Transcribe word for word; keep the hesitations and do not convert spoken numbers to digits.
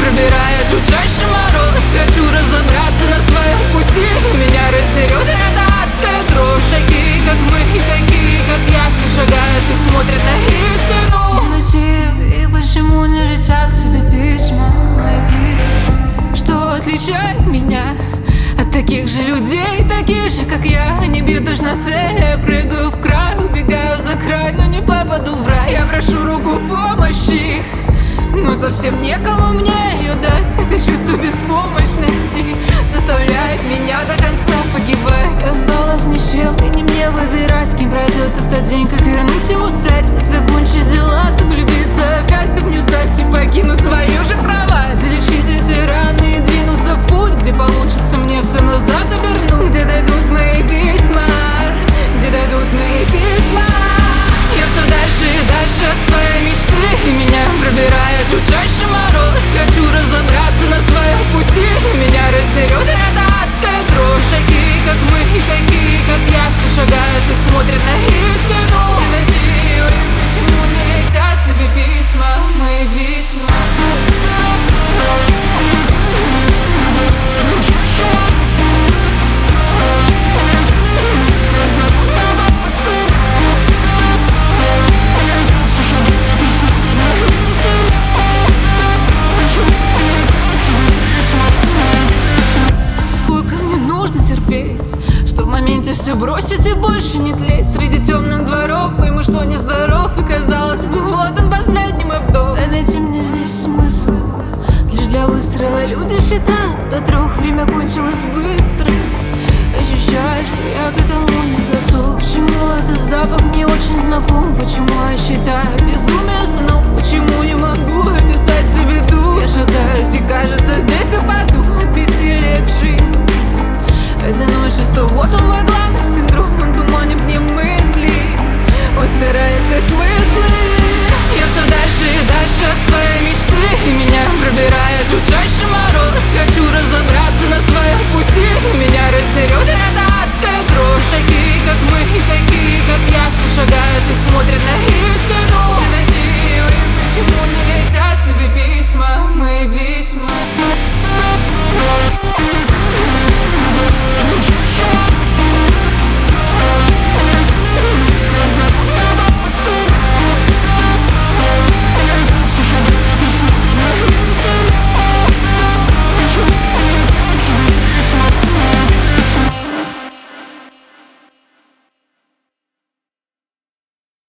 пробирает чуть чаще мороз. Хочу разобраться на своем пути, меня раздерет эта адская дрожь. Такие, как мы, и такие, как я, все шагают и смотрят на истину. Мотив, и почему не летят к тебе письма, мои письма? Что отличает меня от таких же людей, таких же, как я? Они бьют точно в цель, я прыгаю в край, убегаю за край, но не попаду в рай. Я прошу руку помощи, но совсем некому мне ее дать. Это чувство беспомощности заставляет меня до конца погибать. Я осталась ни с чем, и не мне выбирать, кем пройдет этот день, как вернуть его вспять, как закончить дела, как влюбиться опять, как не встать и покинуть свою же кровать. Залечить эти раны и двинуться в путь, где получится мне все назад обернуть. Где дойдут мои письма, где дойдут мои письма. Я все дальше и дальше от своей мечты, и меня пробирает чуть чаще мороз. Хочу разобраться на своем пути, меня раздерет эта адская дрожь. Такие, как мы, и такие, как я, все шагают и смотрят на истину. Надеюсь, почему не летят тебе письма, мои письма? Что в моменте все бросить и больше не тлеть среди темных дворов, пойму, что нездоров, и казалось бы, вот он последний мой вдох. Дай найти мне здесь смысл, лишь для выстрела люди считают до трех, время кончилось быстро. Ощущаю, что я к этому не готов.